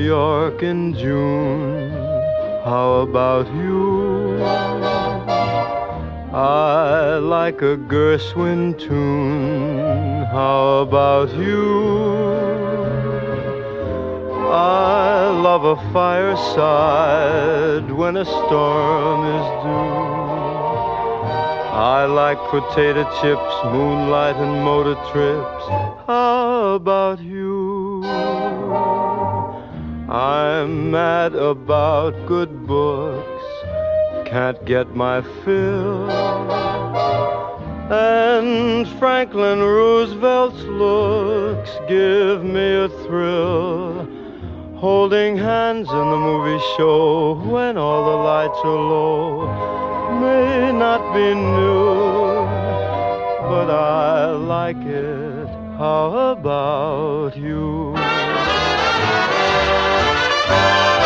York in June. How about you? I like a Gershwin tune. How about you? I love a fireside when a storm is due. I like potato chips, moonlight and motor trips. How about you? I'm mad about good books, can't get my fill. And Franklin Roosevelt's looks give me a thrill. Holding hands in the movie show when all the lights are low may not be new, but I like it. How about you?